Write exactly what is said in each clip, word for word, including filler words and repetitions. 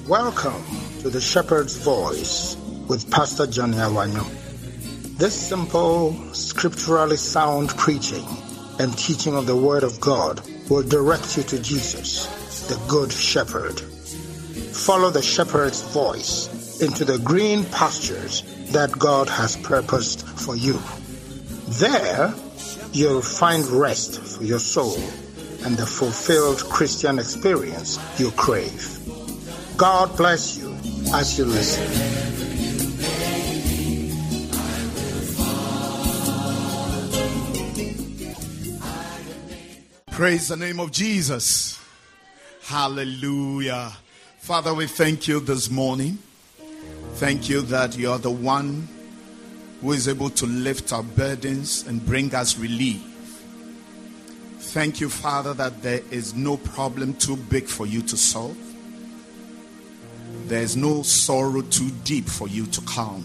Welcome to the Shepherd's Voice with Pastor Johnny Awanyo. This simple, scripturally sound preaching and teaching of the Word of God will direct you to Jesus, the Good Shepherd. Follow the Shepherd's voice into the green pastures that God has purposed for you. There, you'll find rest for your soul and the fulfilled Christian experience you crave. God bless you as you listen. Praise the name of Jesus. Hallelujah. Father, we thank you this morning. Thank you that you are the one who is able to lift our burdens and bring us relief. Thank you, Father, that there is no problem too big for you to solve. There is no sorrow too deep for you to calm.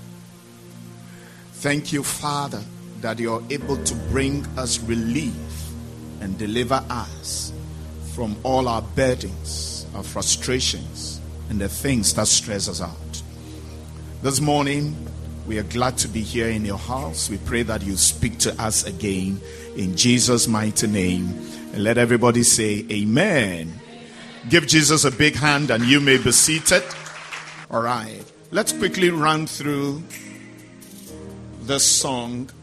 Thank you, Father, that you are able to bring us relief and deliver us from all our burdens, our frustrations, and the things that stress us out. This morning, we are glad to be here in your house. We pray that you speak to us again in Jesus' mighty name. And let everybody say amen. Give Jesus a big hand and you may be seated. All right. Let's quickly run through this song.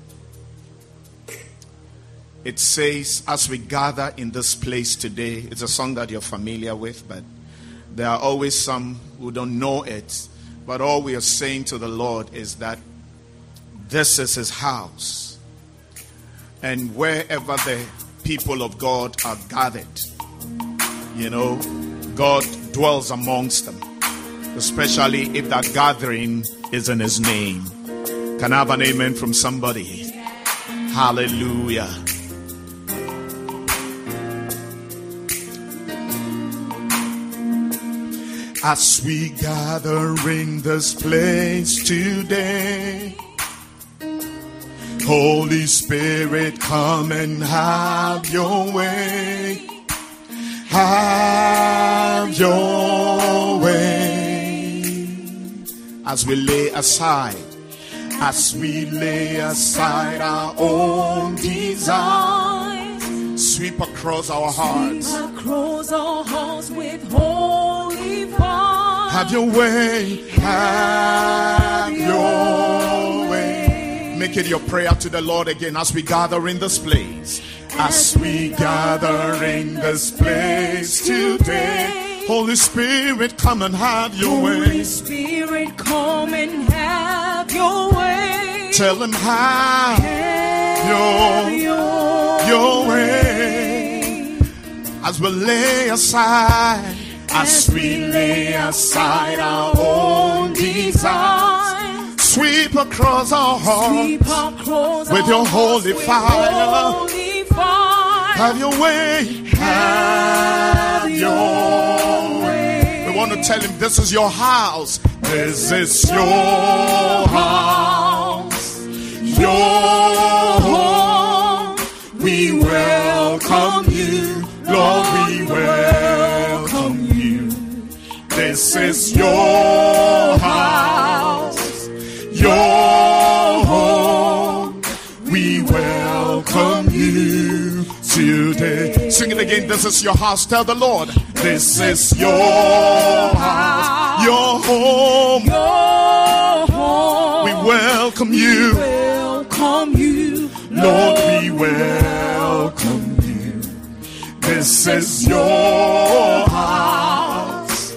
It says, as we gather in this place today, it's a song that you're familiar with, but there are always some who don't know it. But all we are saying to the Lord is that this is his house. And wherever the people of God are gathered, you know, God dwells amongst them. Especially if that gathering is in his name. Can I have an amen from somebody? Hallelujah. As we gather in this place today, Holy Spirit, come and have your way. Have your way. As we lay aside, as we lay aside our own desires, sweep across our hearts. Sweep across our hearts with holy fire. Have your way. Have your way. Make it your prayer to the Lord again as we gather in this place. As we gather in this place today, Holy Spirit, come and have your way. Holy Spirit, come and have your way. Tell him have, have your, your, your way. As we lay aside, as we lay aside our own desires, sweep across our hearts across with your holy fire. Holy Have your way. Have your way. We want to tell him this is your house. This is your house. Your home. We welcome you. Lord, we welcome you. This is your house. Your home. We welcome you today. Sing it again. This is your house. Tell the Lord. This is your house. Your home. Your home. We welcome you. We welcome you. Lord, we welcome you. This is your house.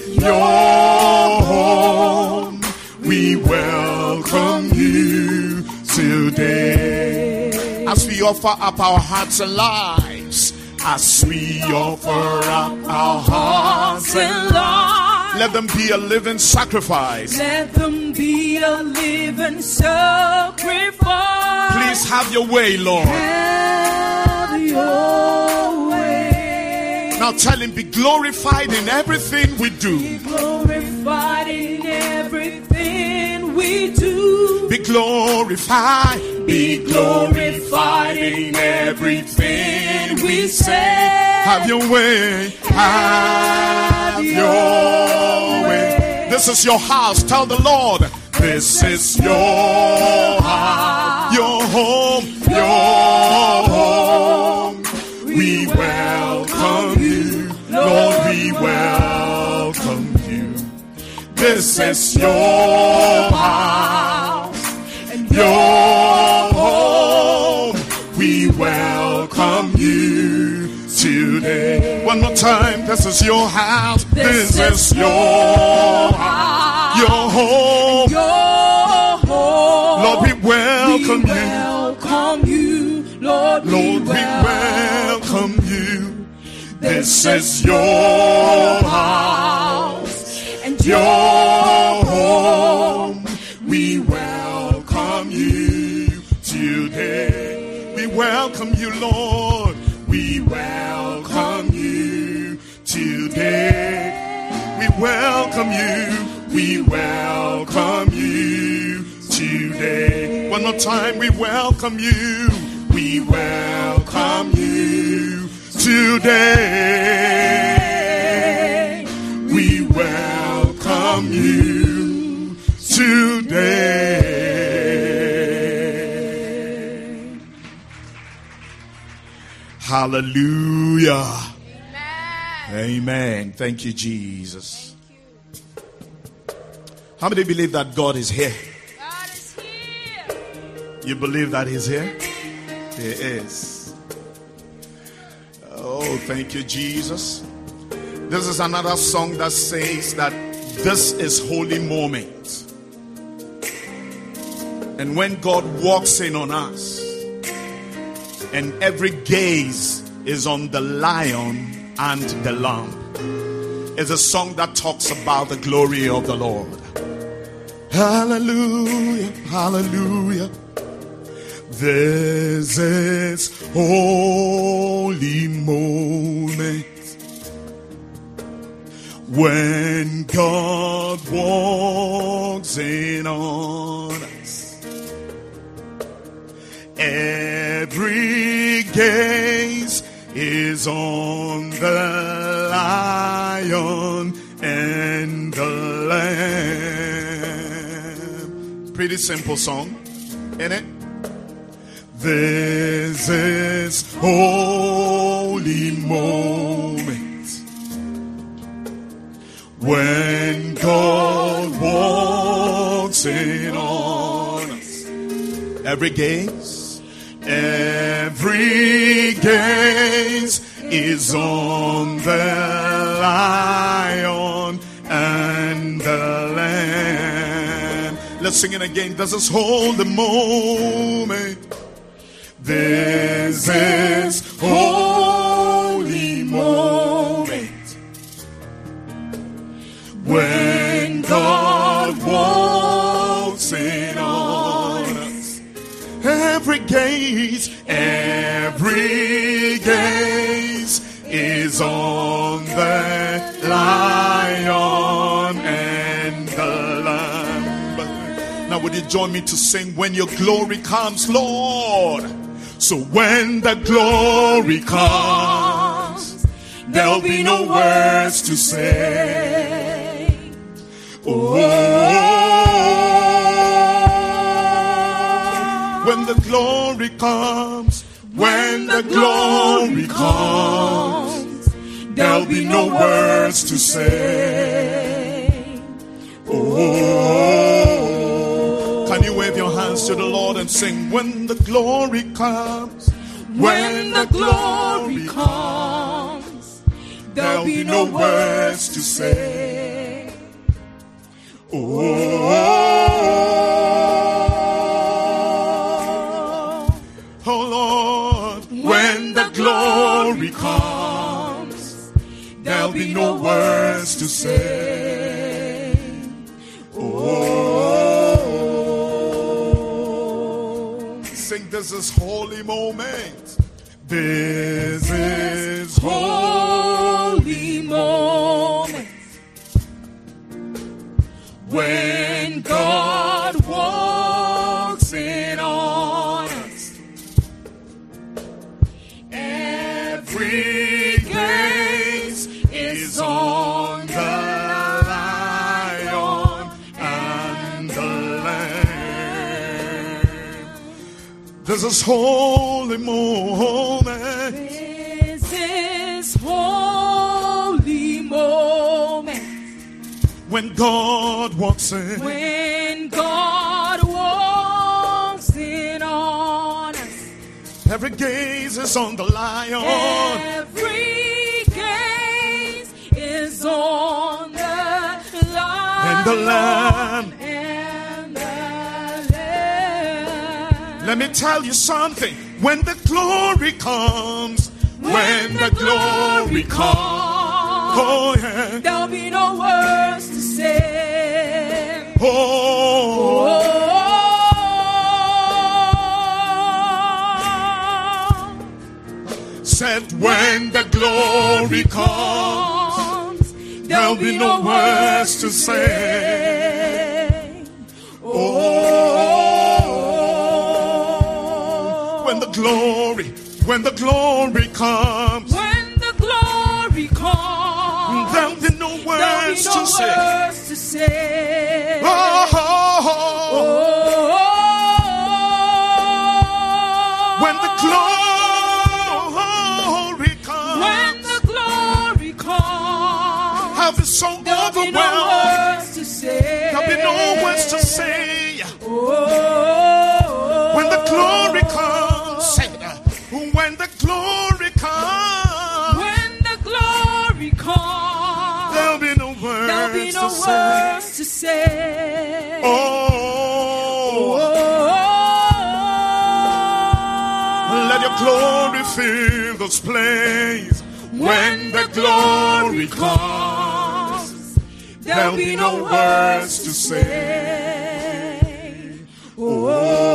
Your home. We welcome you today. As we offer up our hearts and lives, as we offer up our hearts and lives, let them be a living sacrifice. Let them be a living sacrifice. Please have your way, Lord. Have your way. Now tell him, be glorified in everything we do. Be glorified in everything we do. Be glorified. Be glorified in everything we say. Have your way. Have your This is your house. Tell the Lord, this is your house, your home, your home. We welcome you, Lord, we welcome you. This is your house and your home. We welcome you today. One more time. This is your house. This, this is your house, your home. Your home. Lord, we welcome we you. welcome you. Lord, Lord, we welcome you. This is your house and your home. We welcome you today. We welcome you, Lord. We welcome you today. We welcome you. We welcome you today. One more time. We welcome you. We welcome you today. We welcome you today. Hallelujah. Amen. Amen. Thank you, Jesus. Thank you. How many believe that God is here? God is here. You believe that He's here? He is. Oh, thank you, Jesus. This is another song that says that this is holy moment. And when God walks in on us, and every gaze is on the lion and the lamb. It's a song that talks about the glory of the Lord. Hallelujah, hallelujah. This is holy moment when God walks in on us. Every gaze is on the lion and the lamb. Pretty simple song, isn't it? This is holy moment when God walks in on us. Every gaze, every gaze is on the lion and the lamb. Let's sing it again. This is holy moment. This is holy moment when God walks in on us. Every gaze, every gaze is on the lion and the lamb. Now would you join me to sing, when your glory comes, Lord? So when the glory comes, there'll be no words to say. Oh, when the glory comes, when the glory comes, there'll be no words to say. Oh, can you wave your hands to the Lord and sing, when the glory comes, when the glory comes, there'll be no words to say. Oh, oh Lord, when the glory comes, there'll be no words to say. Oh, sing, this is holy moment. This is holy moment when God walks in on us. Every gaze is on the lion This is holy moment. This is holy moment. When God walks in. When God walks in on us. Every gaze is on the Lion. Every gaze is on the Lion. And the Lamb. And the Lamb. Let me tell you something. When the glory comes. When, when the, the glory comes. comes oh yeah. There'll be no words to say. Oh. oh. Said when the glory comes, there'll be no words to say. Oh, when the glory, when the glory comes, when the glory comes, there'll be no words to say. To say. Oh, oh, oh. Oh, when the glory. I'll be so overwhelmed. No words to say. There'll be no words to say. Oh, when the glory comes, when the glory comes, when the glory comes, there'll be no words, there'll be no to, words say. to say. Oh, oh, let your glory fill this place. When the glory comes, there'll be no words to say. Oh,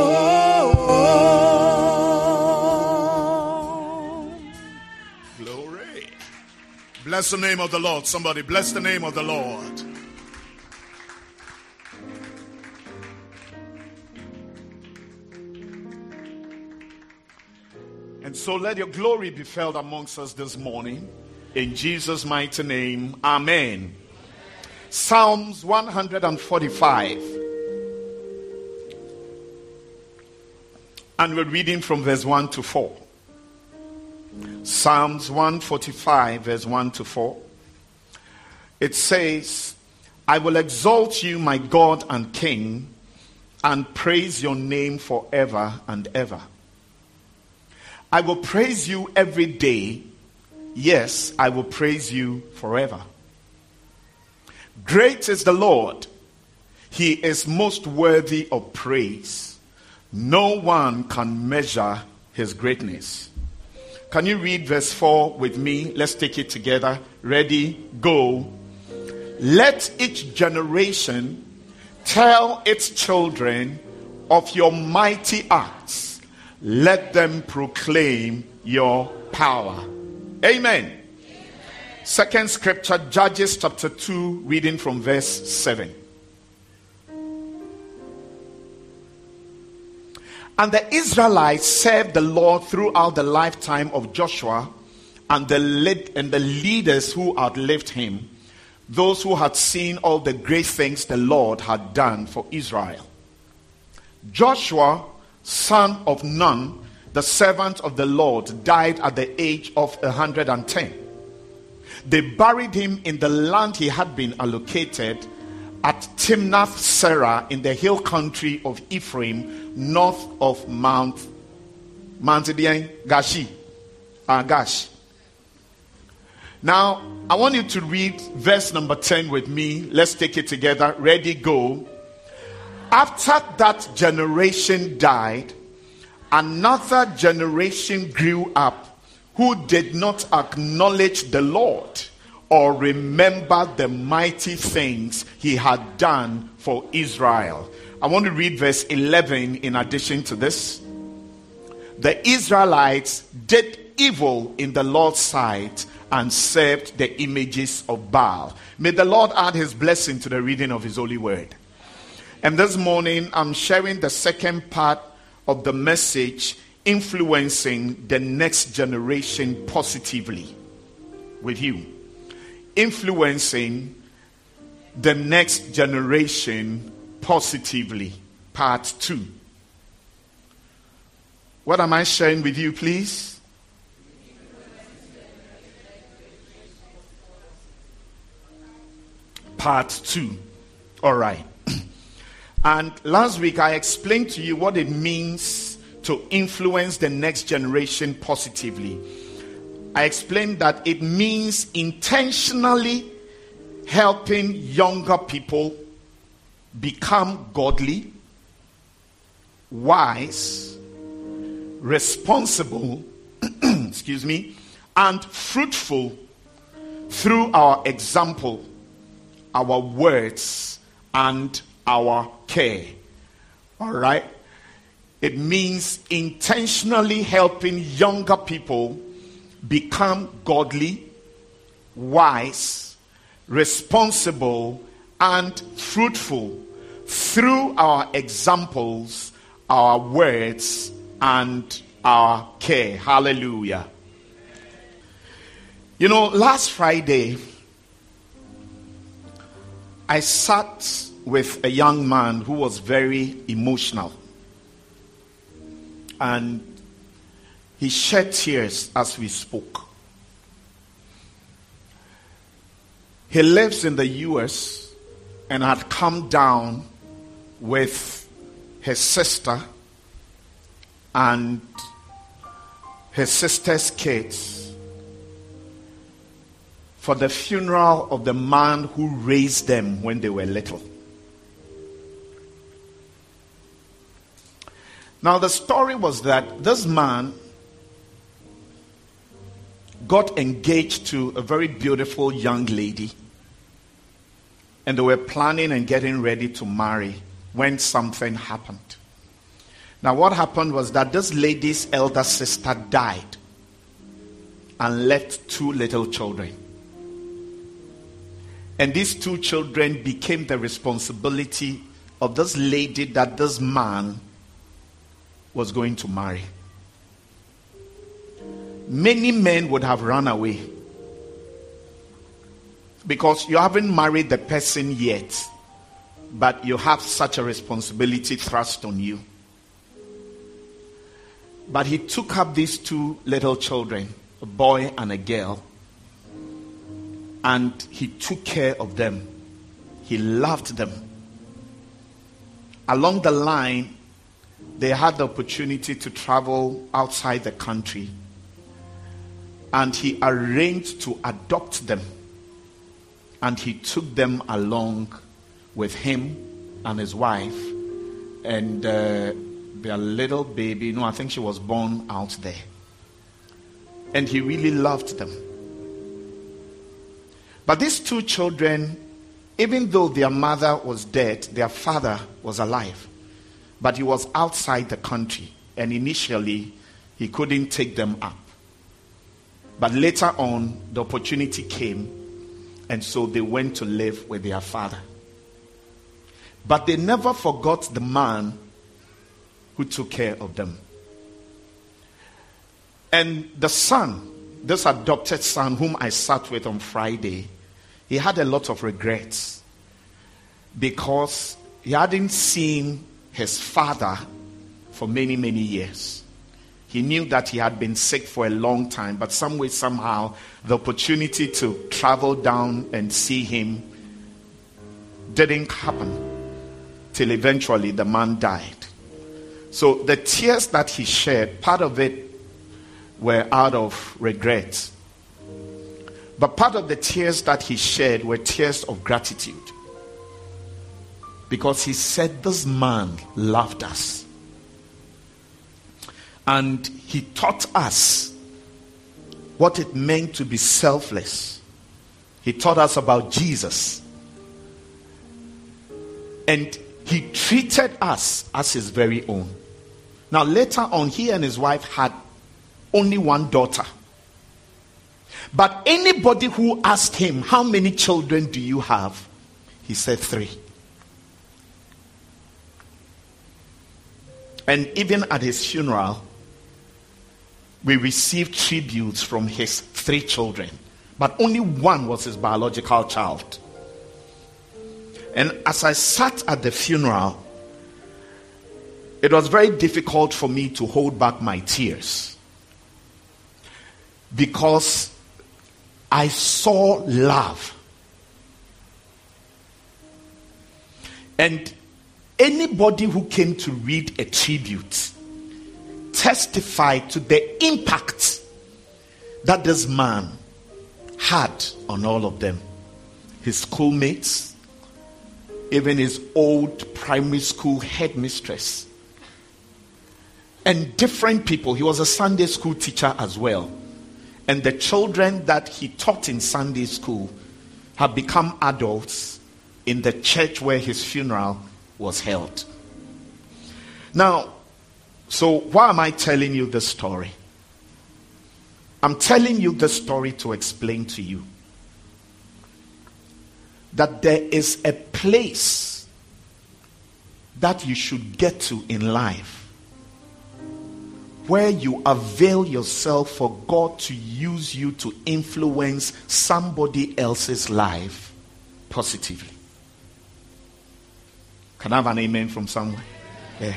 glory. Bless the name of the Lord. Somebody bless the name of the Lord. And so let your glory be felt amongst us this morning. In Jesus' mighty name, amen. Psalms one forty-five. And we're reading from verse one to four. Psalms one forty-five, verse one to four. It says, I will exalt you, my God and King, and praise your name forever and ever. I will praise you every day. Yes, I will praise you forever. Great is the Lord. He is most worthy of praise. No one can measure his greatness. Can you read verse four with me? Let's take it together. Ready, go. Let each generation tell its children of your mighty acts. Let them proclaim your power. Amen. Second scripture, Judges chapter two, reading from verse seven. And the Israelites served the Lord throughout the lifetime of Joshua and the lead, and the leaders who outlived him, those who had seen all the great things the Lord had done for Israel. Joshua, son of Nun, the servant of the Lord, died at the age of one hundred ten. They buried him in the land he had been allocated at Timnath Serah in the hill country of Ephraim, north of Mount Mount Gashi. Uh, Gash. Now, I want you to read verse number ten with me. Let's take it together. Ready, go. After that generation died, another generation grew up who did not acknowledge the Lord or remember the mighty things he had done for Israel. I want to read verse eleven in addition to this. The Israelites did evil in the Lord's sight and served the images of Baal. May the Lord add his blessing to the reading of his holy word. And this morning I'm sharing the second part of the message, influencing the next generation positively, with you. Influencing the next generation positively, part two. What am I sharing with you, please? Part two. All right. And last week I explained to you what it means to influence the next generation positively. I explained that it means intentionally helping younger people become godly, wise, responsible, excuse me, and fruitful through our example, our words, and our care. All right? It means intentionally helping younger people become godly, wise, responsible, and fruitful through our examples, our words, and our care. Hallelujah. You know, last Friday, I sat with a young man who was very emotional. And he shed tears as we spoke. He lives in the U S and had come down with his sister and his sister's kids for the funeral of the man who raised them when they were little. Now the story was that this man got engaged to a very beautiful young lady, and they were planning and getting ready to marry when something happened. Now what happened was that this lady's elder sister died and left two little children. And these two children became the responsibility of this lady that this man was going to marry. Many men would have run away because you haven't married the person yet, but you have such a responsibility thrust on you. But he took up these two little children, a boy and a girl, and he took care of them. He loved them. Along the line, they had the opportunity to travel outside the country, and he arranged to adopt them, and he took them along with him and his wife and uh, their little baby. No, I think she was born out there, and he really loved them. But these two children, even though their mother was dead, their father was alive. But he was outside the country, and initially he couldn't take them up. But later on, the opportunity came, and so they went to live with their father. But they never forgot the man who took care of them. And the son, this adopted son whom I sat with on Friday, he had a lot of regrets because he hadn't seen his father for many, many years. He knew that he had been sick for a long time, but some way, somehow, the opportunity to travel down and see him didn't happen till eventually the man died. So the tears that he shed, part of it were out of regret. But part of the tears that he shed were tears of gratitude. Because he said, this man loved us. And he taught us what it meant to be selfless. He taught us about Jesus. And he treated us as his very own. Now later on, he and his wife had only one daughter. But anybody who asked him, how many children do you have? He said three. And even at his funeral, we received tributes from his three children. But only one was his biological child. And as I sat at the funeral, it was very difficult for me to hold back my tears, because I saw love. And anybody who came to read a tribute testified to the impact that this man had on all of them. His schoolmates, even his old primary school headmistress, and different people. He was a Sunday school teacher as well. And the children that he taught in Sunday school have become adults in the church where his funeral was held. Now, so why am I telling you this story? I'm telling you this story to explain to you that there is a place that you should get to in life where you avail yourself for God to use you to influence somebody else's life positively. Can I have an amen from somewhere? Yeah.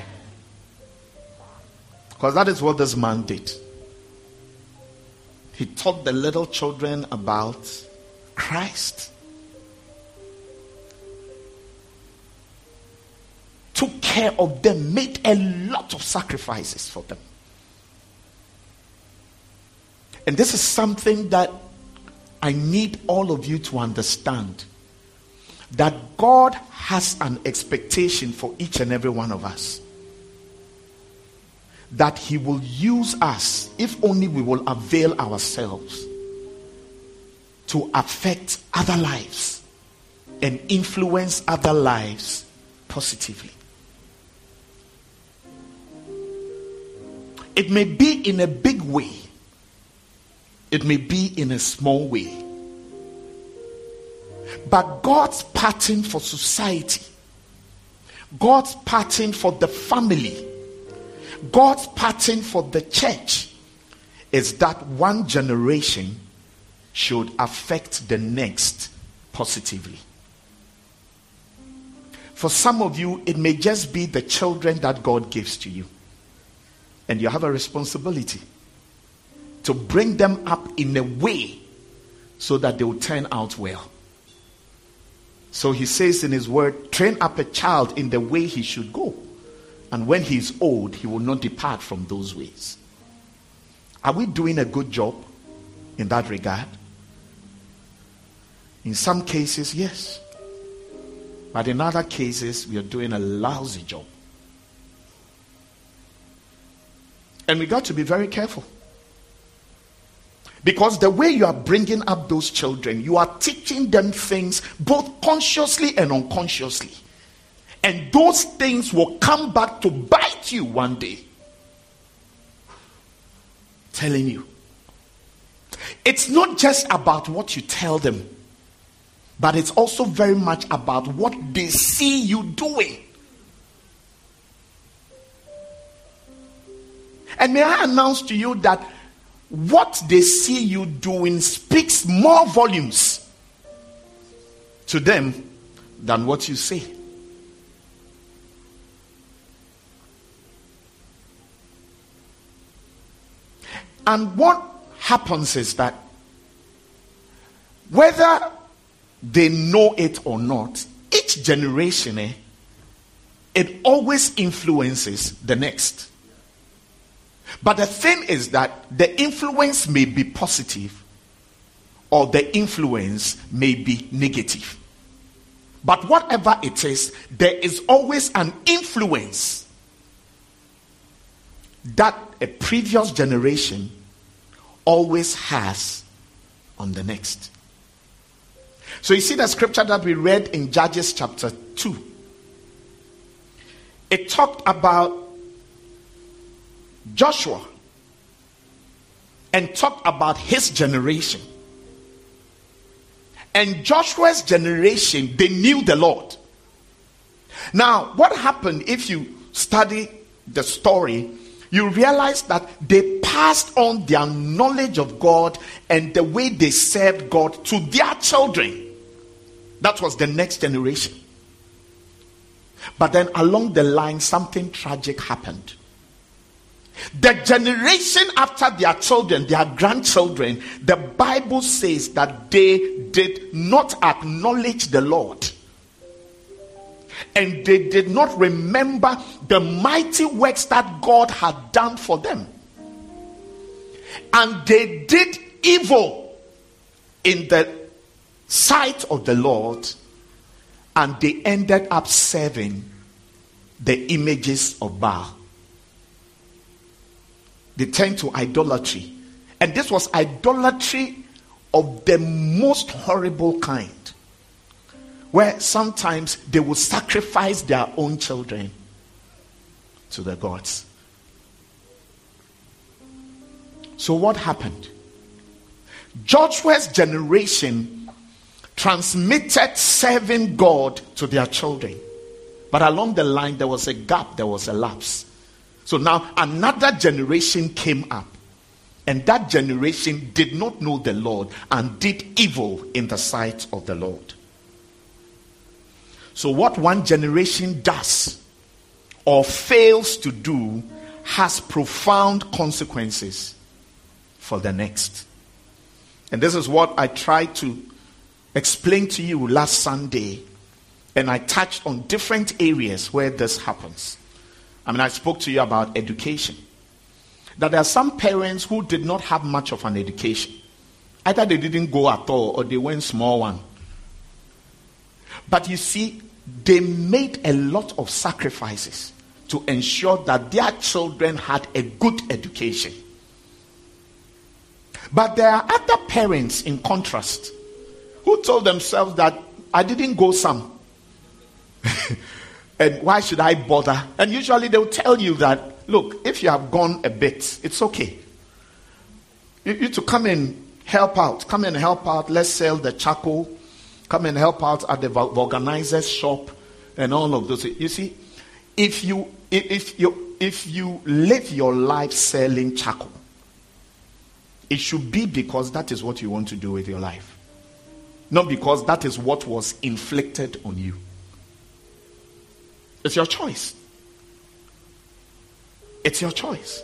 Because that is what this man did. He taught the little children about Christ. Took care of them, made a lot of sacrifices for them. And this is something that I need all of you to understand. That God has an expectation for each and every one of us. That he will use us, if only we will avail ourselves, to affect other lives and influence other lives positively. It may be in a big way. It may be in a small way. But God's pattern for society, God's pattern for the family, God's pattern for the church is that one generation should affect the next positively. For some of you, it may just be the children that God gives to you. And you have a responsibility to bring them up in a way so that they will turn out well. So he says in his word, train up a child in the way he should go. And when he is old, he will not depart from those ways. Are we doing a good job in that regard? In some cases, yes. But in other cases, we are doing a lousy job. And we got to be very careful. Because the way you are bringing up those children, you are teaching them things both consciously and unconsciously. And those things will come back to bite you one day. Telling you. It's not just about what you tell them, but it's also very much about what they see you doing. And may I announce to you that what they see you doing speaks more volumes to them than what you say. And what happens is that whether they know it or not, each generation, eh, it always influences the next. But the thing is that the influence may be positive or the influence may be negative. But whatever it is, there is always an influence that a previous generation always has on the next. So you see the scripture that we read in Judges chapter two. It talked about Joshua and talked about his generation. And Joshua's generation, they knew the Lord. Now, what happened if you study the story, you realize that they passed on their knowledge of God and the way they served God to their children. That was the next generation. But then along the line, something tragic happened. The generation after their children, their grandchildren, the Bible says that they did not acknowledge the Lord. And they did not remember the mighty works that God had done for them. And they did evil in the sight of the Lord. And they ended up serving the images of Baal. They turned to idolatry. And this was idolatry of the most horrible kind, where sometimes they would sacrifice their own children to the gods. So what happened? Joshua's generation transmitted serving God to their children. But along the line, there was a gap, there was a lapse. So now another generation came up. And that generation did not know the Lord and did evil in the sight of the Lord. So what one generation does or fails to do has profound consequences for the next. And this is what I tried to explain to you last Sunday. And I touched on different areas where this happens. I mean, I spoke to you about education. That there are some parents who did not have much of an education. Either they didn't go at all or they went small one. But you see, they made a lot of sacrifices to ensure that their children had a good education. But there are other parents, in contrast, who told themselves that I didn't go some. And why should I bother? And usually they'll tell you that, look, if you have gone a bit, it's okay. You, you to come and help out. Come and help out. Let's sell the charcoal. Come and help out at the vulcanizer's shop and all of those. You see, if you if you if you live your life selling charcoal, it should be because that is what you want to do with your life, not because that is what was inflicted on you. It's your choice. It's your choice.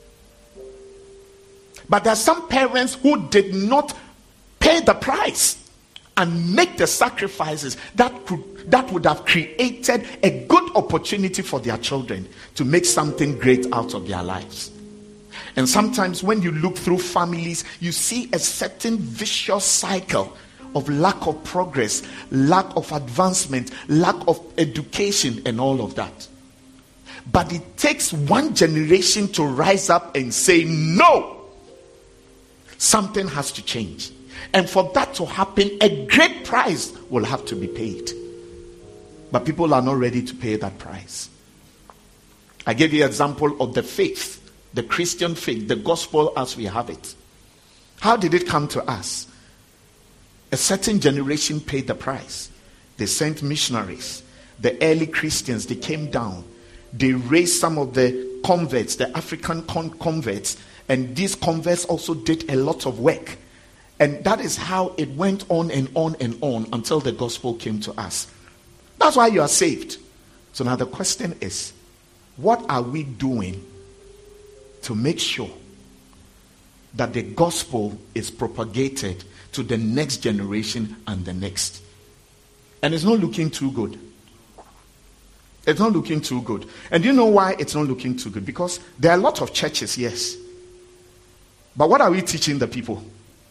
But there are some parents who did not pay the price and make the sacrifices that could that would have created a good opportunity for their children to make something great out of their lives. And sometimes when you look through families, you see a certain vicious cycle of lack of progress, lack of advancement, lack of education, and all of that. But it takes one generation to rise up and say, no, something has to change. And for that to happen, a great price will have to be paid. But people are not ready to pay that price. I gave you an example of the faith, the Christian faith, the gospel as we have it. How did it come to us? A certain generation paid the price. They sent missionaries. The early Christians, they came down. They raised some of the converts, the African con- converts. And these converts also did a lot of work. And that is how it went on and on and on until the gospel came to us. That's why you are saved. So now the question is, what are we doing to make sure that the gospel is propagated to the next generation and the next? And it's not looking too good. It's not looking too good. And you know why it's not looking too good? Because there are a lot of churches, yes. But what are we teaching the people?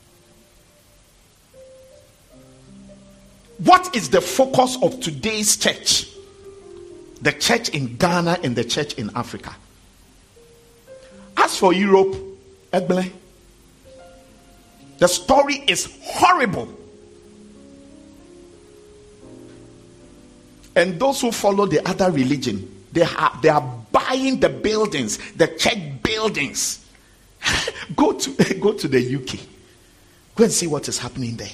What is the focus of today's church? The church in Ghana and the church in Africa. As for Europe, Egbele, the story is horrible. And those who follow the other religion, they are, they are buying the buildings, the church buildings. Go to go to the U K. Go and see what is happening there.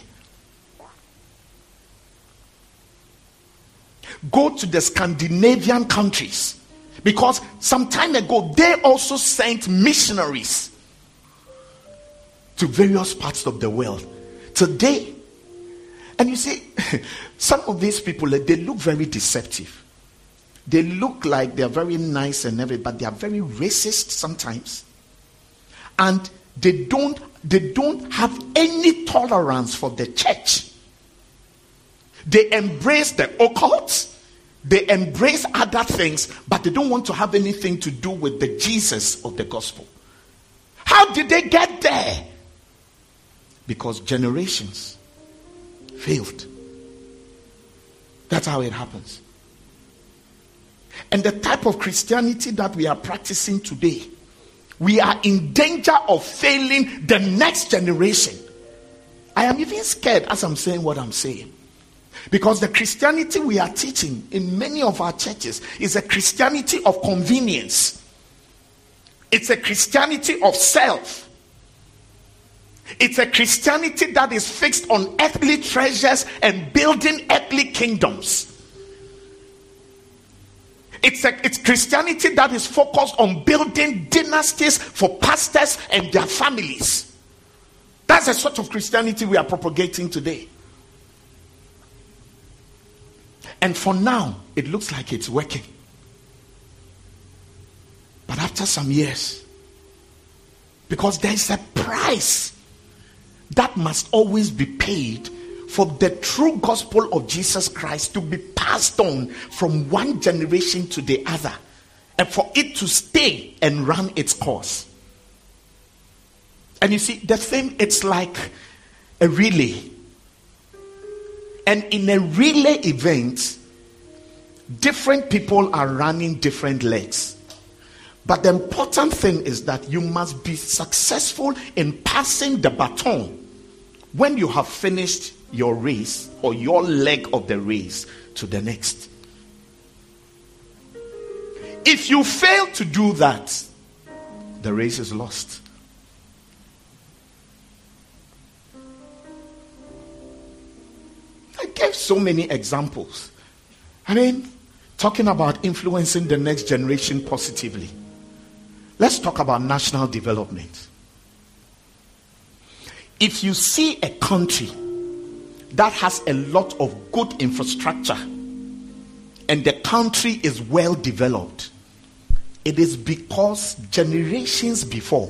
Go to the Scandinavian countries. Because some time ago, they also sent missionaries to various parts of the world. Today, and you see, some of these people, they look very deceptive. They look like they're very nice and everything, but they are very racist sometimes. And they don't, they don't have any tolerance for the church. They embrace the occult. They embrace other things, but they don't want to have anything to do with the Jesus of the gospel. How did they get there? Because generations failed. That's how it happens. And the type of Christianity that we are practicing today, we are in danger of failing the next generation. I am even scared as I'm saying what I'm saying. Because the Christianity we are teaching in many of our churches is a Christianity of convenience. It's a Christianity of self. It's a Christianity that is fixed on earthly treasures and building earthly kingdoms. It's a it's Christianity that is focused on building dynasties for pastors and their families. That's the sort of Christianity we are propagating today. And for now, it looks like it's working. But after some years, because there is a price that must always be paid for the true gospel of Jesus Christ to be passed on from one generation to the other, and for it to stay and run its course. And you see, the thing, it's like a relay. And in a relay event, different people are running different legs. But the important thing is that you must be successful in passing the baton when you have finished your race or your leg of the race to the next. If you fail to do that, the race is lost. I gave so many examples. I mean, talking about influencing the next generation positively. Let's talk about national development. If you see a country that has a lot of good infrastructure and the country is well developed, it is because generations before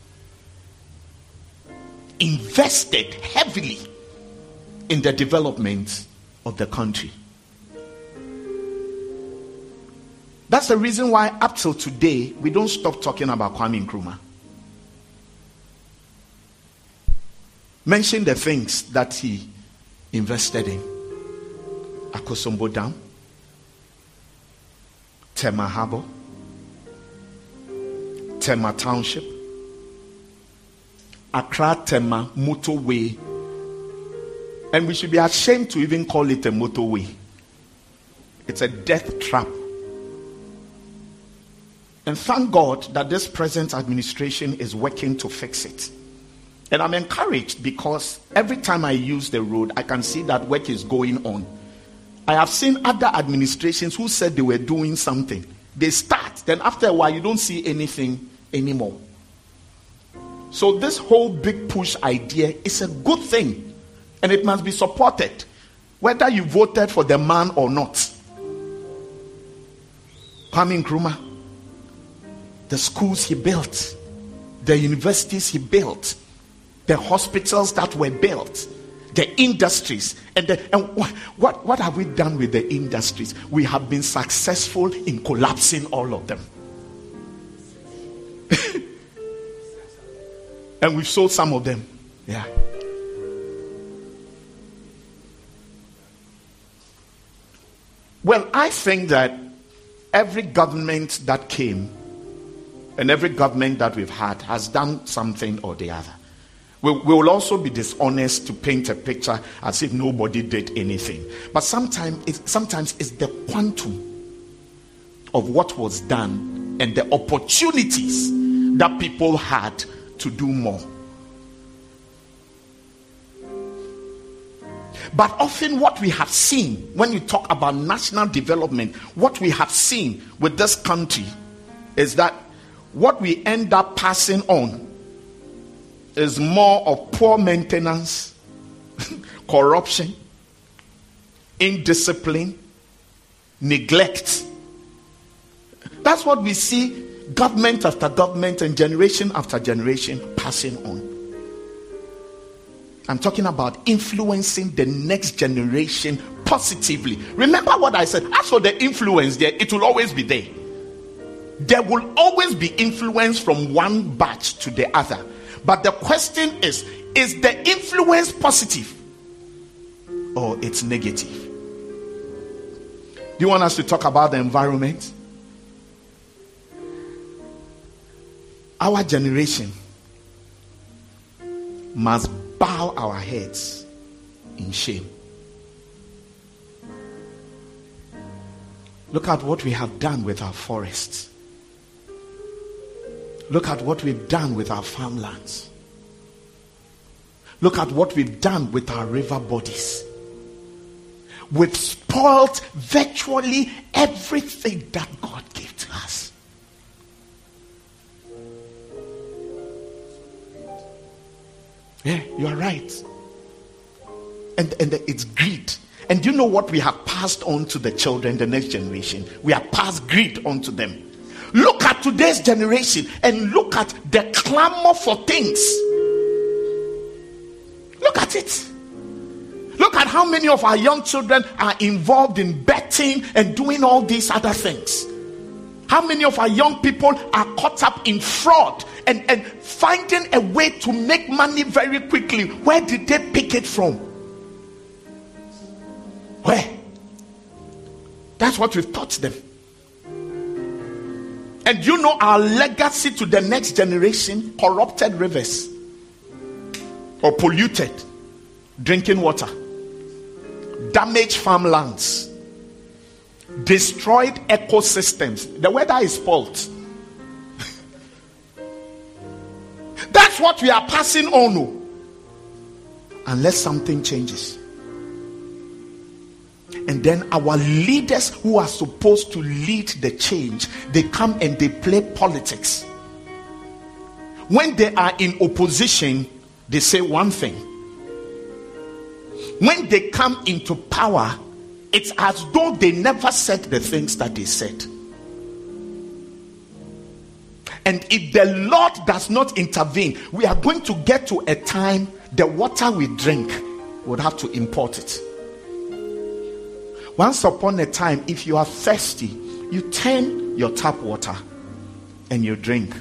invested heavily in the development of the country. That's the reason why up till today we don't stop talking about Kwame Nkrumah. Mention the things that he invested in. Akosombo Dam, Tema Harbour, Tema Township, Accra Tema Motorway. And we should be ashamed to even call it a motorway. It's a death trap. And thank God that this present administration is working to fix it. And I'm encouraged because every time I use the road, I can see that work is going on. I have seen other administrations who said they were doing something. They start, then after a while, you don't see anything anymore. So this whole big push idea is a good thing. And it must be supported, whether you voted for the man or not. Kwame Nkrumah, the schools he built, the universities he built, the hospitals that were built, the industries, and, the, and what, what have we done with the industries? We have been successful in collapsing all of them. And we've sold some of them. Yeah. Well, I think that every government that came and every government that we've had has done something or the other. We, we will also be dishonest to paint a picture as if nobody did anything. But sometimes it's, sometimes it's the quantum of what was done and the opportunities that people had to do more. But often what we have seen when you talk about national development, what we have seen with this country is that what we end up passing on is more of poor maintenance, corruption, indiscipline, neglect, That's what we see government after government and generation after generation passing on. I'm talking about influencing the next generation positively. Remember what I said. As for the influence there, it will always be there. There will always be influence from one batch to the other. But the question is, is the influence positive or it's negative? Do you want us to talk about the environment? Our generation must bow our heads in shame. Look at what we have done with our forests. Look at what we've done with our farmlands. Look at what we've done with our river bodies. We've spoiled virtually everything that God gave to us. Yeah, you are right. And, and it's greed. And do you know what we have passed on to the children, the next generation? We have passed greed on to them. Look at today's generation and look at the clamor for things. Look at it. Look at how many of our young children are involved in betting and doing all these other things. How many of our young people are caught up in fraud and, and finding a way to make money very quickly? Where did they pick it from? Where? That's what we've taught them. And you know our legacy to the next generation? Corrupted rivers or polluted drinking water, damaged farmlands, destroyed ecosystems. The weather is spoiled. That's what we are passing on, unless something changes. And then our leaders who are supposed to lead the change, they come and they play politics. When they are in opposition, they say one thing. When they come into power, it's as though they never said the things that they said. And if the Lord does not intervene, we are going to get to a time the water we drink would have to import it. Once upon a time, if you are thirsty, you turn your tap water and you drink.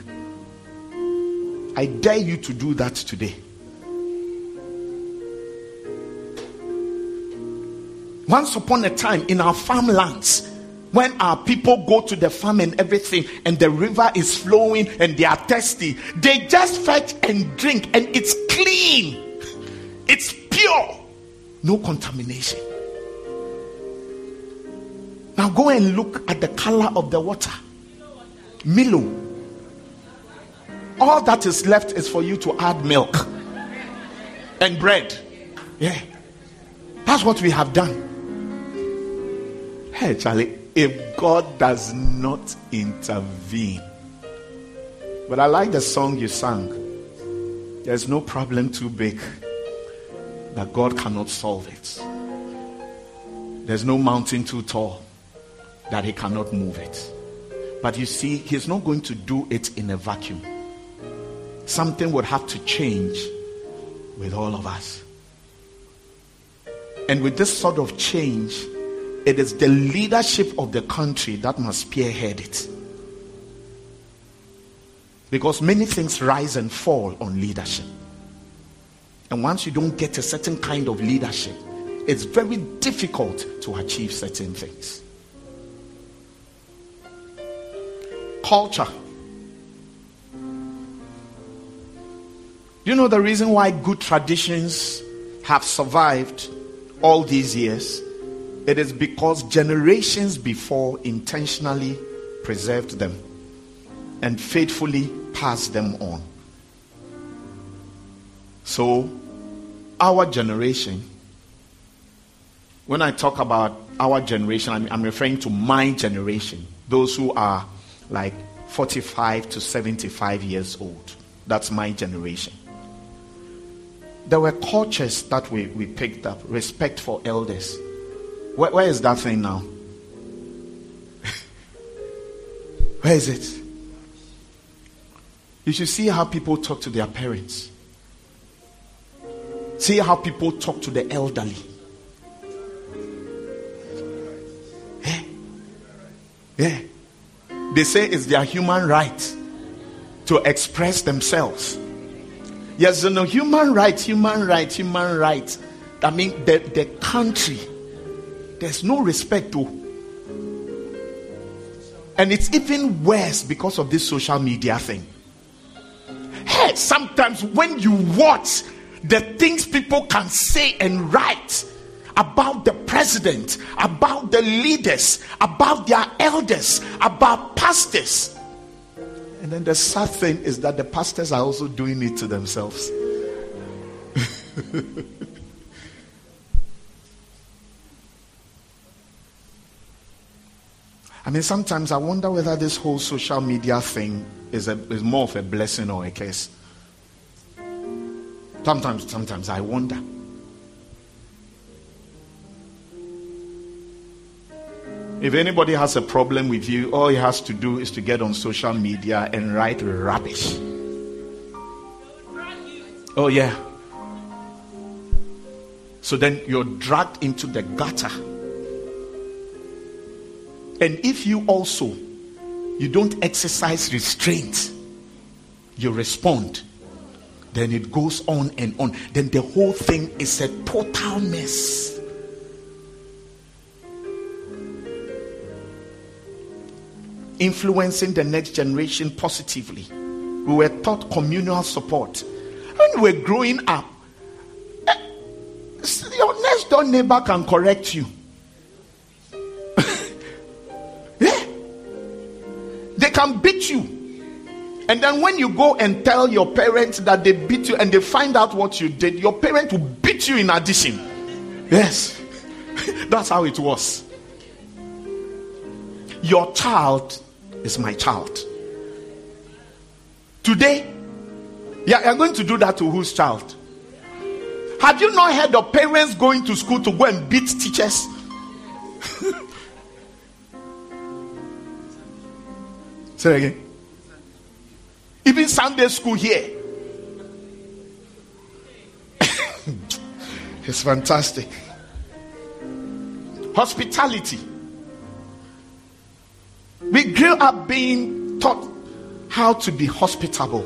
I dare you to do that today. Once upon a time in our farmlands, when our people go to the farm and everything, and the river is flowing and they are thirsty, they just fetch and drink, and it's clean, it's pure, no contamination. Now go and look at the color of the water. Milo. All that is left is for you to add milk and bread. Yeah, that's what we have done. Hey Charlie, if God does not intervene. But I like the song you sang. There's no problem too big that God cannot solve it. There's no mountain too tall that he cannot move it. But you see, he's not going to do it in a vacuum. Something would have to change with all of us. And with this sort of change, it is the leadership of the country that must spearhead it. Because many things rise and fall on leadership. And once you don't get a certain kind of leadership, it's very difficult to achieve certain things. Culture. Do you know the reason why good traditions have survived all these years? It is because generations before intentionally preserved them and faithfully passed them on. So, our generation, when I talk about our generation, I'm, I'm referring to my generation, those who are like forty-five to seventy-five years old. That's my generation. There were cultures that we, we picked up. Respect for elders. Where, where is that thing now? Where is it? You should see how people talk to their parents. See how people talk to the elderly. Yeah. Yeah. They say it's their human right to express themselves. Yes, no, human right, human right, human right. I mean, the, the country, there's no respect to. And it's even worse because of this social media thing. Hey, sometimes when you watch the things people can say and write about the president, about the leaders, about their elders, about pastors. And then the sad thing is that the pastors are also doing it to themselves. I mean, sometimes I wonder whether this whole social media thing is, a, is more of a blessing or a curse. Sometimes, sometimes I wonder. If anybody has a problem with you, all he has to do is to get on social media and write rubbish. Oh yeah. So then you're dragged into the gutter. And if you also, you don't exercise restraint, you respond, then it goes on and on. Then the whole thing is a total mess. Influencing the next generation positively. We were taught communal support. When we were growing up, your next door neighbor can correct you. Yeah. They can beat you. And then when you go and tell your parents that they beat you and they find out what you did, your parent will beat you in addition. Yes. That's how it was. Your child is my child. Today, yeah, you're going to do that to whose child? Have you not heard of parents going to school to go and beat teachers? Say it again. Even Sunday school here. It's fantastic. Hospitality. We grew up being taught how to be hospitable.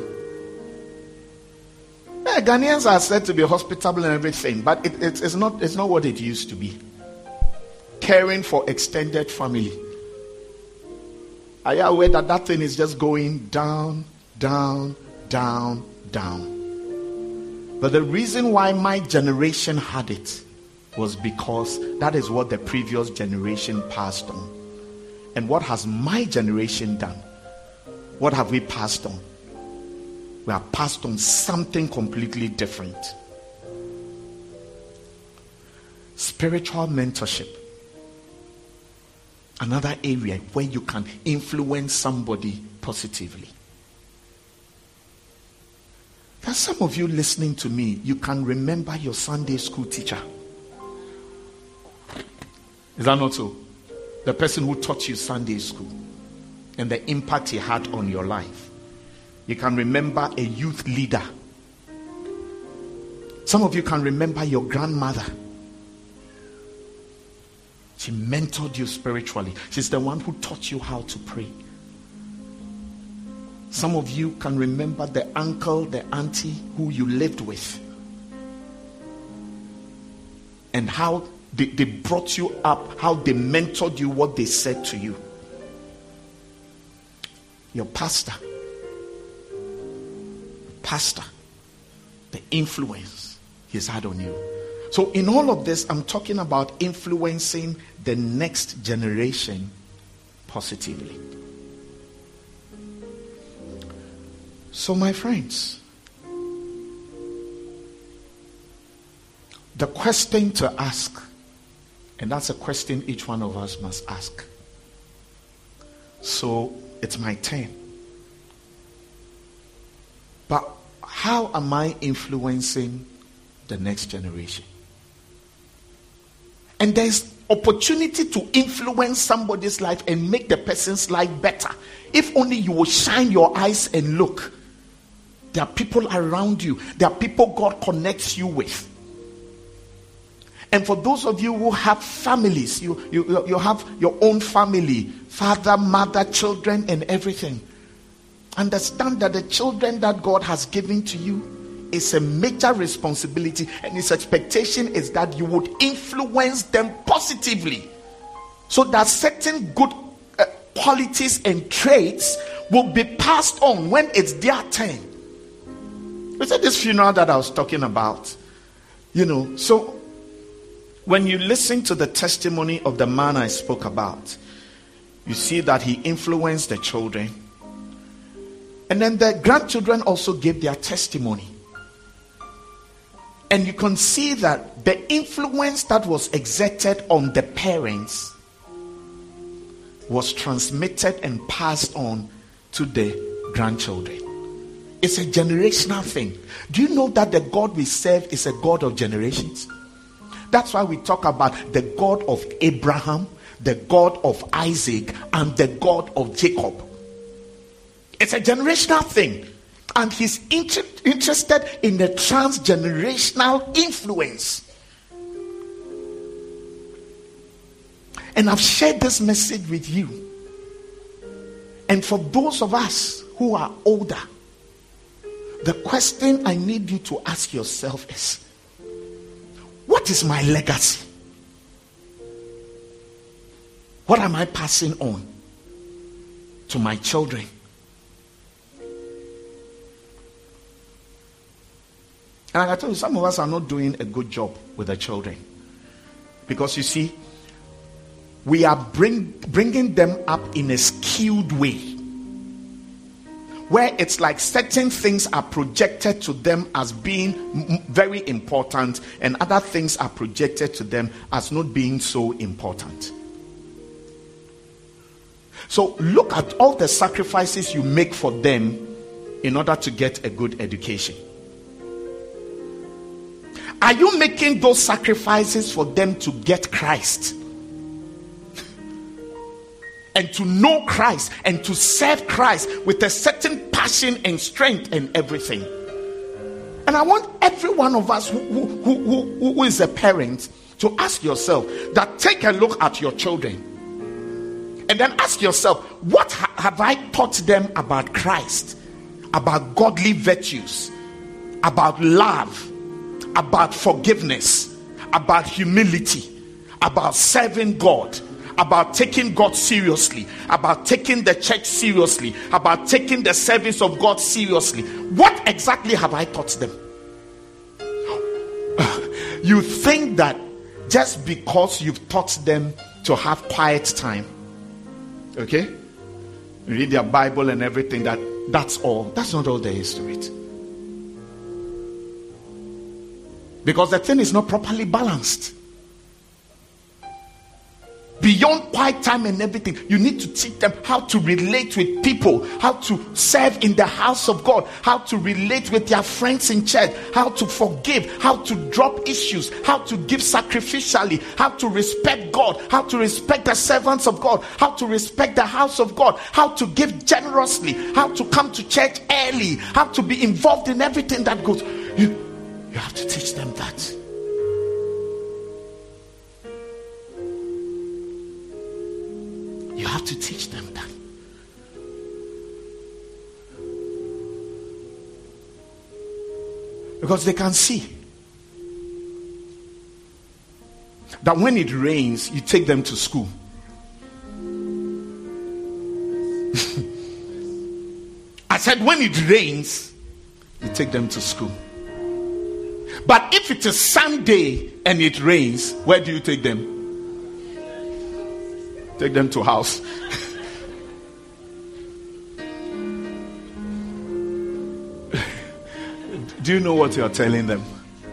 Yeah, Ghanaians are said to be hospitable and everything, but it, it, it's not it's not what it used to be. Caring for extended family. Are you aware that that thing is just going down, down, down, down? But the reason why my generation had it was because that is what the previous generation passed on. And what has my generation done? What have we passed on? We have passed on something completely different. Spiritual mentorship. Another area where you can influence somebody positively. There's some of you listening to me, you can remember your Sunday school teacher. Is that not so? The person who taught you Sunday school and the impact he had on your life. You can remember a youth leader. Some of you can remember your grandmother. She mentored you spiritually. She's the one who taught you how to pray. Some of you can remember the uncle, the auntie who you lived with. And how they, they brought you up, how they mentored you, what they said to you. Your pastor. Pastor. The influence he's had on you. So in all of this, I'm talking about influencing the next generation positively. So my friends, the question to ask, and that's a question each one of us must ask. So it's my turn. But how am I influencing the next generation? And there's opportunity to influence somebody's life and make the person's life better. If only you will shine your eyes and look. There are people around you. There are people God connects you with. And for those of you who have families, you, you, you have your own family, father, mother, children, and everything. Understand that the children that God has given to you is a major responsibility, and his expectation is that you would influence them positively, so that certain good uh, qualities and traits will be passed on when it's their turn. You said this funeral that I was talking about, you know, so when you listen to the testimony of the man I spoke about, you see that he influenced the children, and then the grandchildren also gave their testimony. And you can see that the influence that was exerted on the parents was transmitted and passed on to the grandchildren. It's a generational thing. Do you know that the God we serve is a God of generations? That's why we talk about the God of Abraham, the God of Isaac, and the God of Jacob. It's a generational thing. And he's inter- interested in the transgenerational influence. And I've shared this message with you. And for those of us who are older, the question I need you to ask yourself is, what is my legacy? What am I passing on to my children? And I tell you, some of us are not doing a good job with the children. Because you see, we are bring, bringing them up in a skewed way, where it's like certain things are projected to them as being m- very important, and other things are projected to them as not being so important. So look at all the sacrifices you make for them in order to get a good education. Are you making those sacrifices for them to get Christ? And to know Christ and to serve Christ with a certain passion and strength and everything. And I want every one of us who, who, who, who is a parent to ask yourself that, take a look at your children and then ask yourself, what ha- have I taught them about Christ, about godly virtues, about love, about forgiveness, about humility, about serving God, about taking God seriously, about taking the church seriously, about taking the service of God seriously? What exactly have I taught them? You think that just because you've taught them to have quiet time, okay, read their Bible and everything, that that's all. That's not all there is to it. Because the thing is not properly balanced. Beyond quiet time and everything, you need to teach them how to relate with people, how to serve in the house of God, how to relate with their friends in church, how to forgive, how to drop issues, how to give sacrificially, how to respect God, how to respect the servants of God, how to respect the house of God, how to give generously, how to come to church early, how to be involved in everything that goes. You, you have to teach them that. You have to teach them that. Because they can see that when it rains, you take them to school. I said, when it rains, you take them to school. But if it is Sunday and it rains, where do you take them? Take them to house. Do you know what you are telling them?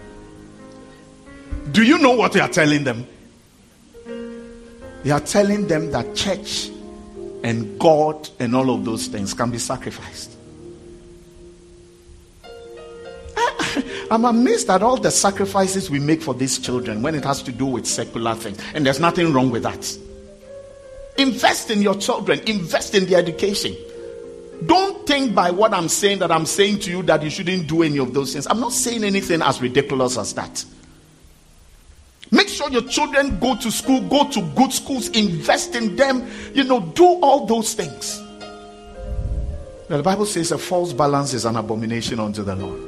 Do you know what you are telling them? You are telling them that church and God and all of those things can be sacrificed. I'm amazed at all the sacrifices we make for these children when it has to do with secular things. And there's nothing wrong with that. Invest in your children. Invest in their education. Don't think by what I'm saying that I'm saying to you that you shouldn't do any of those things. I'm not saying anything as ridiculous as that. Make sure your children go to school, go to good schools, invest in them, you know, do all those things. Now, the Bible says a false balance is an abomination unto the Lord.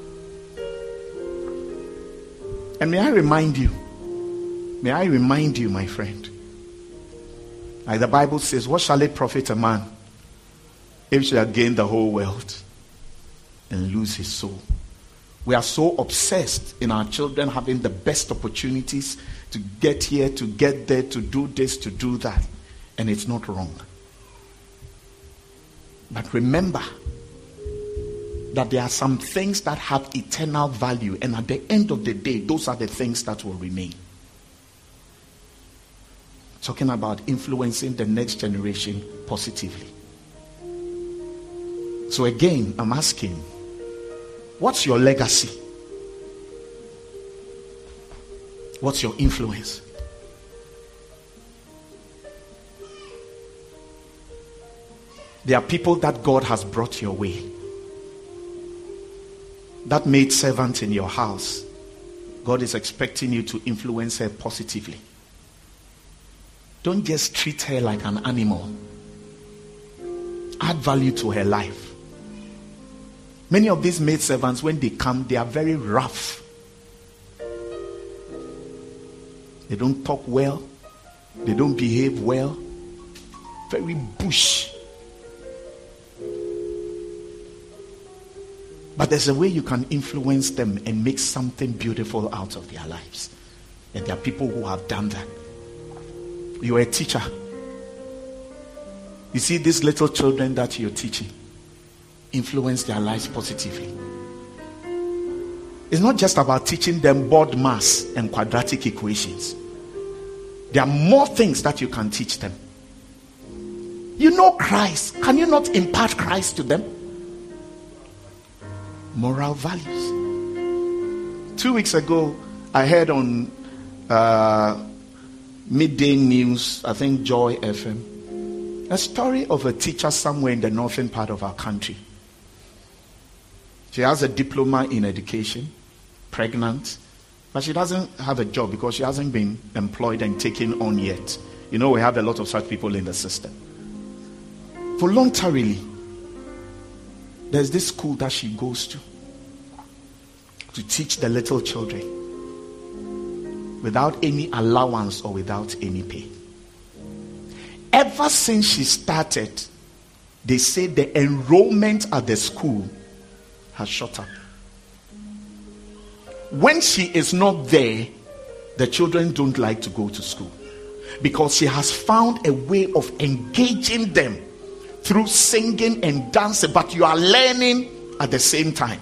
And may I remind you, may I remind you, my friend, like the Bible says, what shall it profit a man if he shall gain the whole world and lose his soul? We are so obsessed in our children having the best opportunities to get here, to get there, to do this, to do that. And it's not wrong. But remember that there are some things that have eternal value, and at the end of the day, those are the things that will remain. Talking about influencing the next generation positively. So again, I'm asking, what's your legacy? What's your influence? There are people that God has brought your way. That maid servant in your house, God is expecting you to influence her positively. Don't just treat her like an animal. Add value to her life. Many of these maid servants, when they come, they are very rough. They don't talk well. They don't behave well. Very bush. But there's a way you can influence them and make something beautiful out of their lives. And there are people who have done that. You're a teacher. You see these little children that you're teaching, influence their lives positively. It's not just about teaching them board mass and quadratic equations. There are more things that you can teach them. You know Christ. Can you not impart Christ to them? Moral values. Two weeks ago, I heard on uh, Midday News, I think Joy F M, a story of a teacher somewhere in the northern part of our country. She has a diploma in education, pregnant, but she doesn't have a job because she hasn't been employed and taken on yet. You know, we have a lot of such people in the system. Voluntarily, there's this school that she goes to to teach the little children without any allowance or without any pay. Ever since she started, they say the enrollment at the school has shot up. When she is not there, the children don't like to go to school because she has found a way of engaging them through singing and dancing, but you are learning at the same time.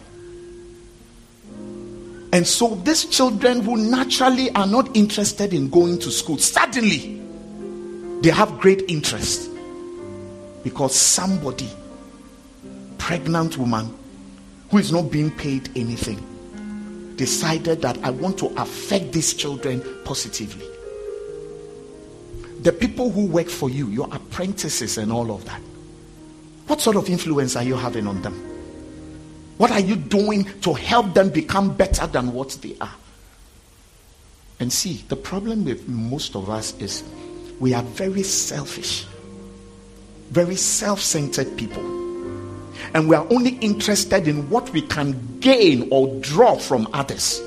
And so these children who naturally are not interested in going to school, suddenly they have great interest because somebody, pregnant woman who is not being paid anything, decided that I want to affect these children positively. The people who work for you, your apprentices and all of that, what sort of influence are you having on them? What are you doing to help them become better than what they are? And see, the problem with most of us is we are very selfish, very self-centered people. And we are only interested in what we can gain or draw from others.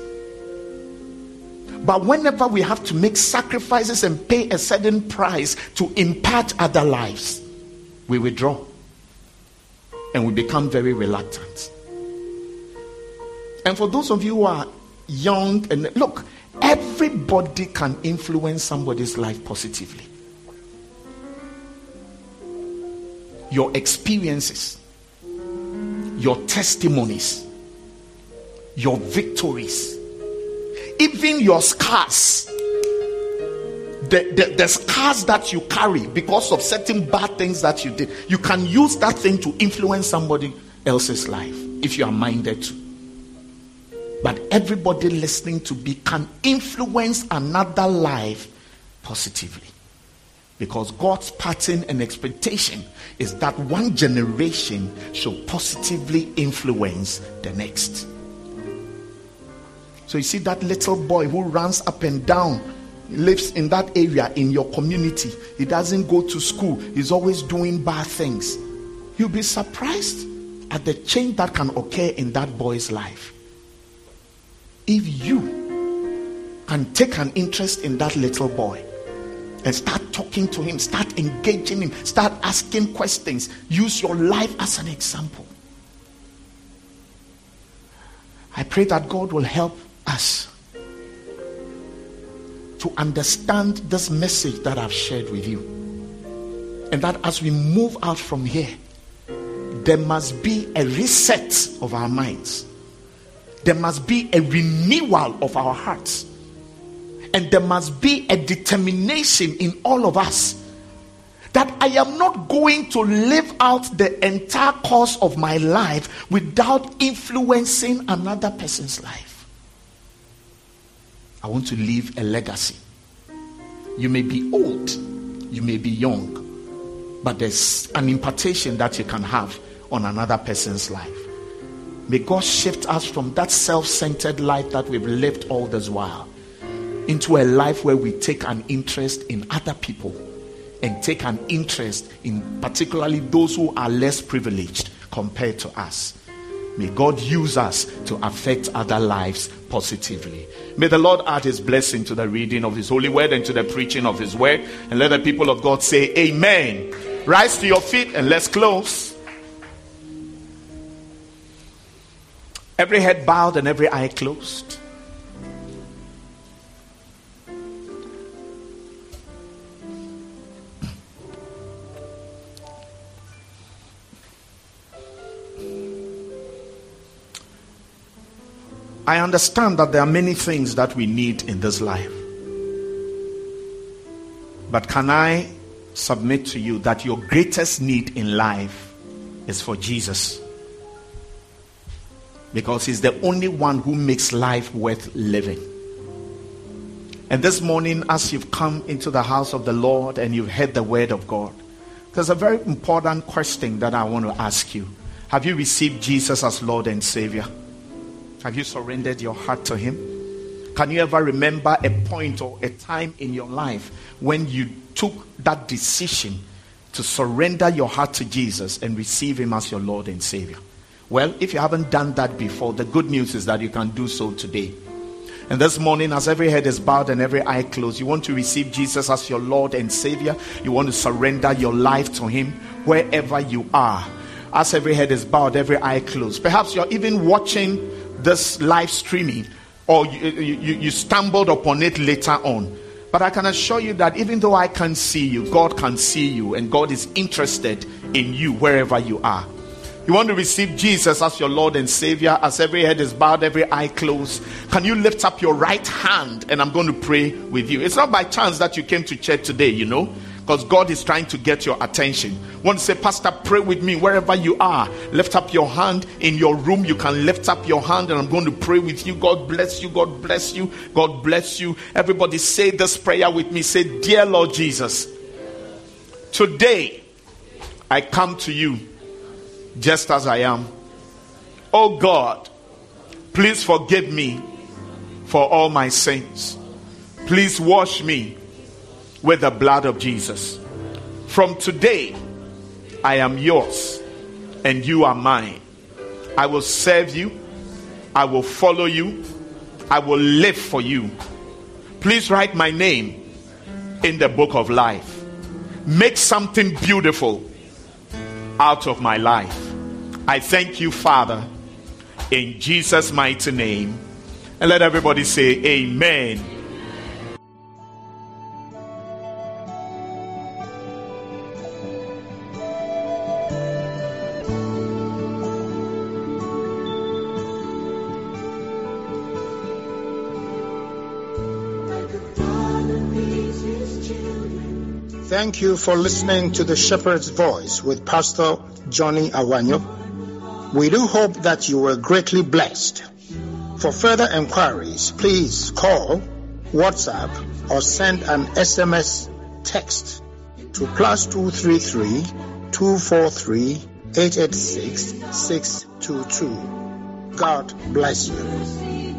But whenever we have to make sacrifices and pay a certain price to impart other lives, we withdraw. And we become very reluctant. And for those of you who are young, and look, everybody can influence somebody's life positively. Your experiences, your testimonies, your victories, even your scars, the, the, the scars that you carry because of certain bad things that you did, you can use that thing to influence somebody else's life if you are minded to. but everybody listening to me can influence another life positively. Because God's pattern and expectation is that one generation should positively influence the next. So you see that little boy who runs up and down, lives in that area in your community. He doesn't go to school. He's always doing bad things. You'll be surprised at the change that can occur in that boy's life. If you can take an interest in that little boy and start talking to him, start engaging him, start asking questions, use your life as an example. I pray that God will help us to understand this message that I've shared with you. And that as we move out from here, there must be a reset of our minds. There must be a renewal of our hearts. And there must be a determination in all of us that I am not going to live out the entire course of my life without influencing another person's life. I want to leave a legacy. You may be old, you may be young, but there's an impartation that you can have on another person's life. May God shift us from that self-centered life that we've lived all this while into a life where we take an interest in other people and take an interest in particularly those who are less privileged compared to us. May God use us to affect other lives positively. May the Lord add his blessing to the reading of his holy word and to the preaching of his word. And let the people of God say amen. Rise to your feet and let's close. Every head bowed and every eye closed. I understand that there are many things that we need in this life. But can I submit to you that your greatest need in life is for Jesus? Because he's the only one who makes life worth living. And this morning, as you've come into the house of the Lord and you've heard the word of God, there's a very important question that I want to ask you. Have you received Jesus as Lord and Savior? Have you surrendered your heart to him? Can you ever remember a point or a time in your life when you took that decision to surrender your heart to Jesus and receive him as your Lord and Savior? Well, if you haven't done that before, the good news is that you can do so today. And this morning, as every head is bowed and every eye closed, you want to receive Jesus as your Lord and Savior. You want to surrender your life to him wherever you are. As every head is bowed, every eye closed. Perhaps you're even watching this live streaming, or you, you, you stumbled upon it later on. But I can assure you that even though I can see you, God can see you, and God is interested in you wherever you are. You want to receive Jesus as your Lord and Savior. As every head is bowed, every eye closed, can you lift up your right hand and I'm going to pray with you? It's not by chance that you came to church today, you know, because God is trying to get your attention. Want to say, Pastor, pray with me wherever you are. Lift up your hand. In your room, you can lift up your hand and I'm going to pray with you. God bless you. God bless you. God bless you. Everybody say this prayer with me. Say, Dear Lord Jesus, today I come to you just as I am. Oh God, please forgive me for all my sins. Please wash me with the blood of Jesus. From today, I am yours and you are mine. I will serve you. I will follow you. I will live for you. Please write my name in the book of life. Make something beautiful out of my life. I thank you, Father, in Jesus' mighty name. And let everybody say amen. Thank you for listening to the Shepherd's Voice with Pastor Johnny Awanyo. We do hope that you were greatly blessed. For further enquiries, please call, WhatsApp, or send an S M S text to plus two three three, two four three, eight eight six, six two two. God bless you.